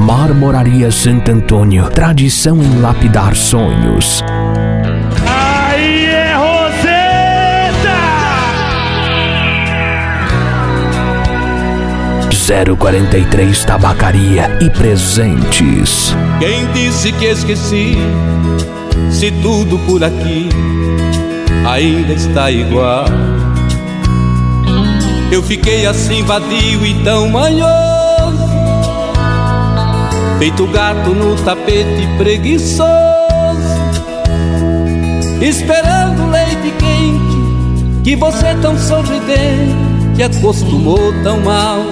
Marmoraria Santo Antônio, tradição em lapidar sonhos. Aí é Roseta! 043 Tabacaria e presentes. Quem disse que esqueci? Se tudo por aqui ainda está igual. Eu fiquei assim vadio e tão manhoso, feito gato no tapete preguiçoso, esperando leite quente que você tão sorridente acostumou tão mal.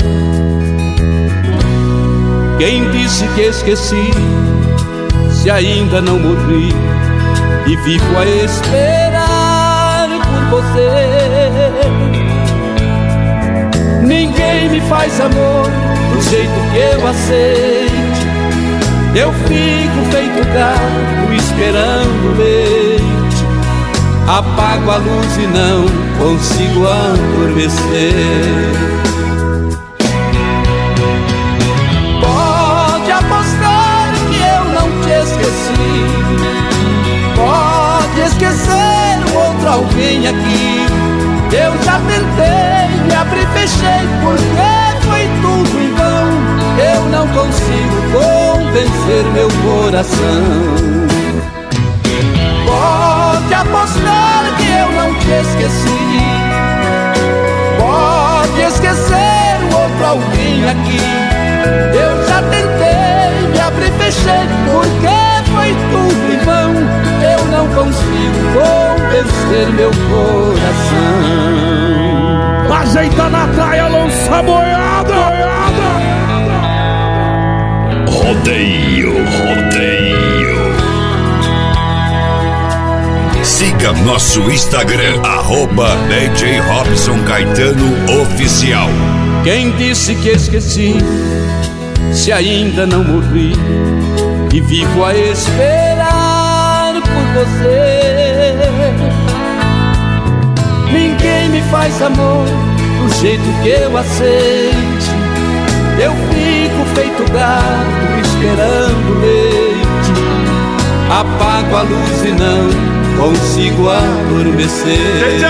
Quem disse que esqueci? Se ainda não morri e vivo a esperar por você. Ninguém me faz amor do jeito que eu aceite. Eu fico feito gato esperando leite. Apago a luz e não consigo adormecer. Pode apostar que eu não te esqueci. Pode esquecer um outro alguém aqui. Eu já tentei, me abri e fechei, porque foi tudo em vão. Eu não consigo convencer meu coração. Pode apostar que eu não te esqueci. Pode esquecer o outro alguém aqui. Eu já tentei, me abri e fechei, porque foi tudo em vão. Eu não consigo convencer meu coração. Ajeita na traia, lança a boiada! Rodeio. Siga nosso Instagram, @DJ Robson Caetano Oficial. Quem disse que esqueci? Se ainda não morri e vivo a esperar por você. Ninguém me faz amor do jeito que eu aceite. Eu fico feito gato esperando leite. Apago a luz e não consigo adormecer.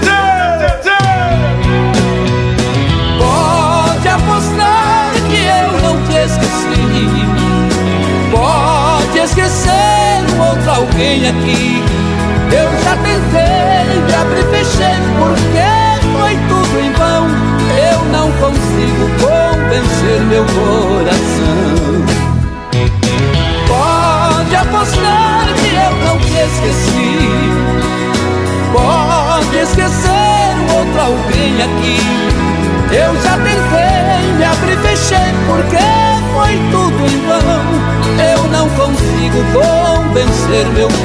Pode apostar que eu não te esqueci. Pode esquecer um outro alguém aqui. Eu já tentei, me abri e fechei, porque foi tudo em vão. Eu não consigo convencer meu coração. Pode apostar que eu não te esqueci. Pode esquecer um outro alguém aqui. Eu já tentei, me abri e fechei, porque foi tudo em vão. Eu não consigo convencer meu coração.